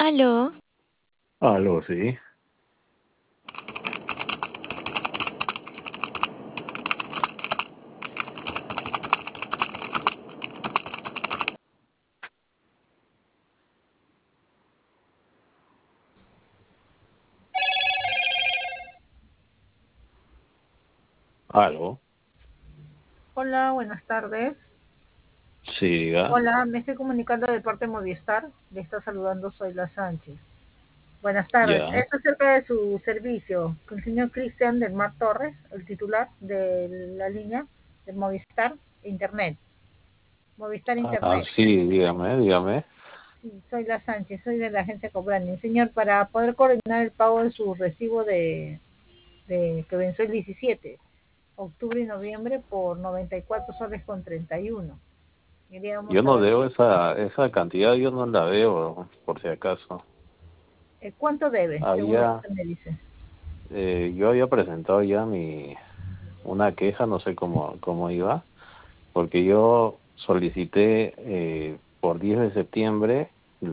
Aló, Aló, sí. Aló. Hola, buenas tardes. Sí, diga. Hola, me estoy comunicando de parte de Movistar. Le está saludando Zoila Sánchez. Buenas tardes. Ya. Es acerca de su servicio con el señor Cristian del Mar Torres, el titular de la línea de Movistar Internet. Movistar Ah, Internet. sí, dígame. Sí, soy la Sánchez, soy de la agencia Cobrani. Señor, para poder coordinar el pago de su recibo de que venció el 17 octubre y noviembre por 94 soles con 31. Yo Queríamos no saber debo esa cantidad, yo no la debo, por si acaso. cuánto debe, según lo que Había, usted me dice. yo había presentado ya una queja, no sé cómo iba, porque yo solicité por 10 de septiembre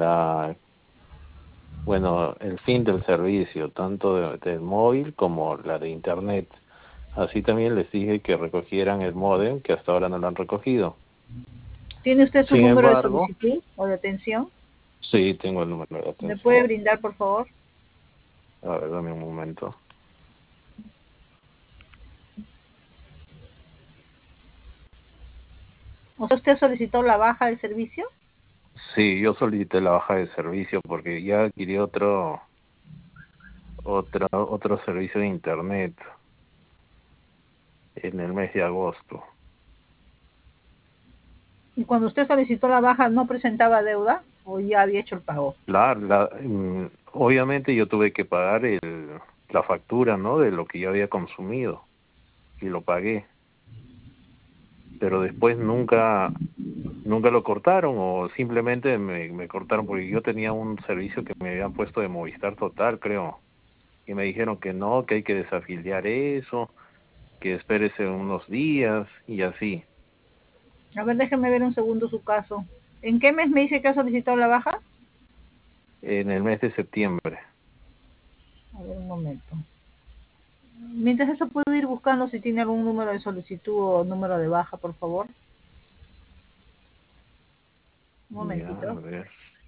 el fin del servicio, tanto del móvil como la de internet. Así también les dije que recogieran el módem, que hasta ahora no lo han recogido. ¿Tiene usted su Sin número de embargo, solicitud o de atención? sí, tengo el número de ¿Me puede atención. brindar, por favor? A ver, dame un momento. O sea, ¿usted solicitó la baja del servicio? Sí, yo solicité la baja de servicio porque ya adquirí otro servicio de internet en el mes de agosto. Y cuando usted solicitó la baja, ¿no presentaba deuda o ya había hecho el pago? Obviamente yo tuve que pagar la factura, ¿no? De lo que yo había consumido y lo pagué, pero después nunca lo cortaron o simplemente me cortaron porque yo tenía un servicio que me habían puesto de Movistar Total, creo, y me dijeron que no, que hay que desafiliar eso, que espérese unos días y así, A ver, déjeme ver un segundo su caso. ¿En qué mes me dice que ha solicitado la baja? en el mes de septiembre. A ver, un momento. Mientras eso puedo ir buscando si tiene algún número de solicitud o número de baja, por favor. Un Ya, a momentito. ver.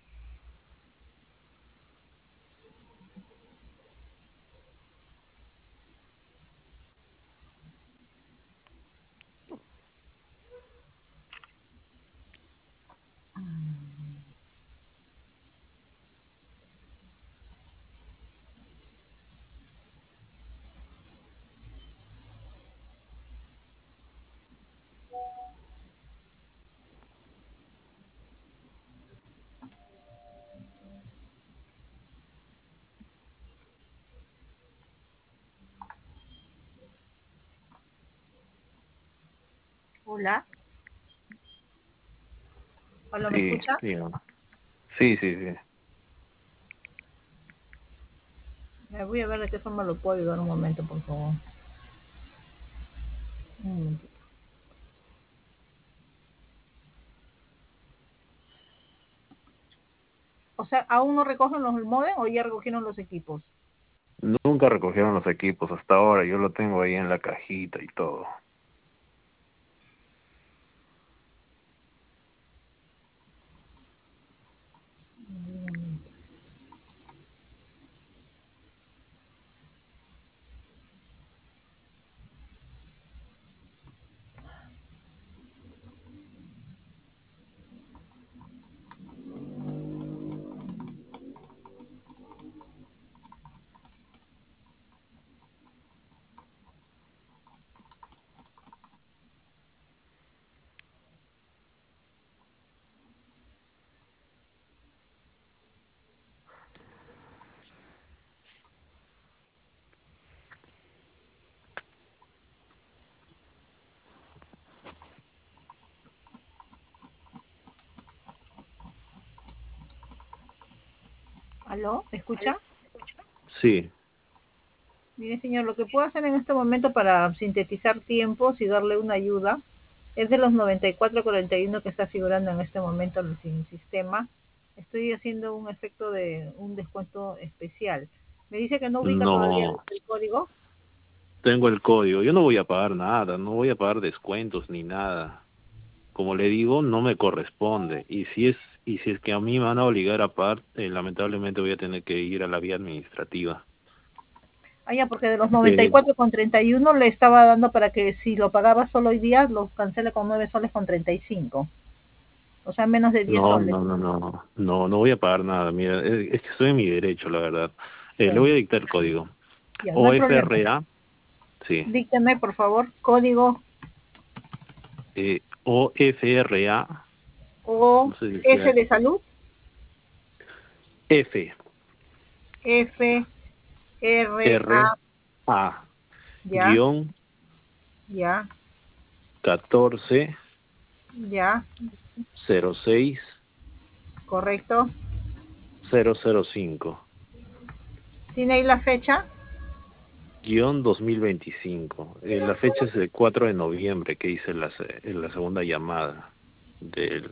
Hola. Hola, ¿me Sí, escucha? dígame. Sí. Voy a ver de qué forma lo puedo ayudar un momento, por favor. Un momentito. O sea, ¿aún no recogen los modem o ya recogieron los equipos? Nunca recogieron los equipos hasta ahora, yo lo tengo ahí en la cajita y todo. ¿Aló? ¿Me escucha? Sí, Mire, señor, lo que puedo hacer en este momento para sintetizar tiempos y darle una ayuda es de los 94,41 que está figurando en este momento en el sistema. Estoy haciendo un efecto de un descuento especial. Me dice que no ubica todavía No, el código. tengo el código. Yo no voy a pagar nada, no voy a pagar descuentos ni nada. Como le digo, no me corresponde. Y si es que a mí me van a obligar a pagar, lamentablemente voy a tener que ir a la vía administrativa. Ah, ya, porque de los Eh, 94,31 le estaba dando para que si lo pagaba solo hoy día, lo cancele con 9 soles con 35. O sea, menos de 10 no, soles. no, no, no, no, no voy a pagar nada. Mira, es que estoy en mi derecho, la verdad. Le Sí, voy a dictar el código. ya, no hay problema. OFRA, sí, Dícteme, por favor, código OFRA, O no sé si S sea de salud, F, F, R, R, A, A, ya, guión ya, 14 ya, 06 correcto. 005. ¿Tiene ahí la fecha? Guión 2025. La fecha es el 4 de noviembre que hice en la segunda llamada del...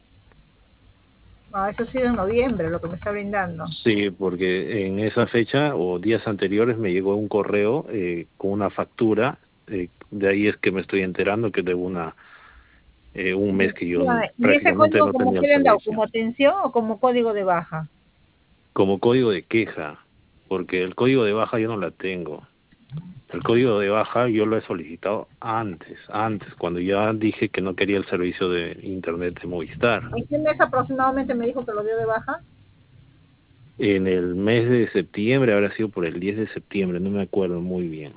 Ah, eso ha sido en noviembre, lo que me está brindando. Sí, porque en esa fecha o días anteriores me llegó un correo con una factura. De ahí es que me estoy enterando que debo un mes que yo Ya, ¿y ese prácticamente código no como tenía el quieren dado? servicio. ¿Como atención o como código de baja? Como código de queja, porque el código de baja yo no la tengo. El código de baja yo lo he solicitado antes, cuando ya dije que no quería el servicio de internet de Movistar. ¿En qué mes aproximadamente me dijo que lo dio de baja? En el mes de septiembre, habrá sido por el 10 de septiembre, no me acuerdo muy bien.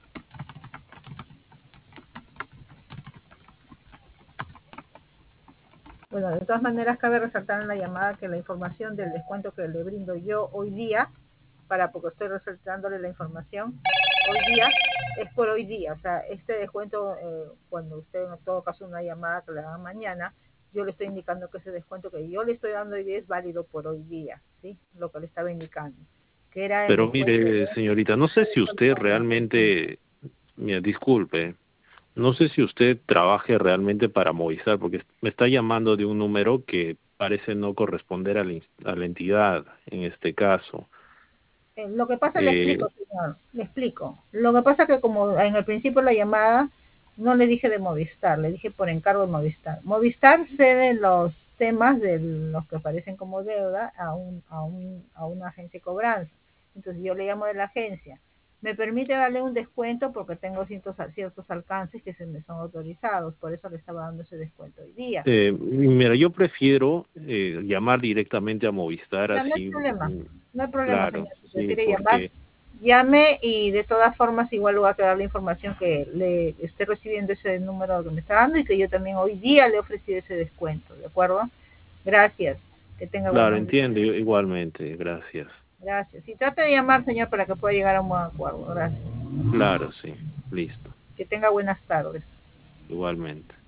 Bueno, de todas maneras cabe resaltar en la llamada que la información del descuento que le brindo yo hoy día, porque estoy resaltándole la información, hoy día es por hoy día. O sea, este descuento, cuando usted en todo caso una llamada que le haga mañana, yo le estoy indicando que ese descuento que yo le estoy dando hoy día es válido por hoy día, ¿sí? Lo que le estaba indicando, que era el Pero descuento mire, señorita, no sé si usted de... realmente, mira, disculpe, no sé si usted trabaje realmente para Movistar, porque me está llamando de un número que parece no corresponder a la entidad en este caso. Lo que pasa, le Eh, explico, señor, le explico. Lo que pasa que como en el principio de la llamada no le dije de Movistar, le dije por encargo de Movistar. Movistar cede los temas de los que aparecen como deuda a una agencia de cobranza. Entonces yo le llamo de la agencia. Me permite darle un descuento porque tengo ciertos alcances que se me son autorizados, por eso le estaba dando ese descuento hoy día. Mira, yo prefiero llamar directamente a Movistar Ya no hay así, problema, no hay problema, claro, señor. Si sí, prefiere llamar, porque, llame y de todas formas igual le voy a quedar la información que le esté recibiendo ese número que me está dando y que yo también hoy día le he ofrecido ese descuento, ¿de acuerdo? Gracias, que tenga claro, buenos días. entiendo, igualmente, gracias. Gracias. Y trate de llamar, señor, para que pueda llegar a un buen acuerdo. Gracias. Claro, sí, listo, Que tenga buenas tardes. igualmente.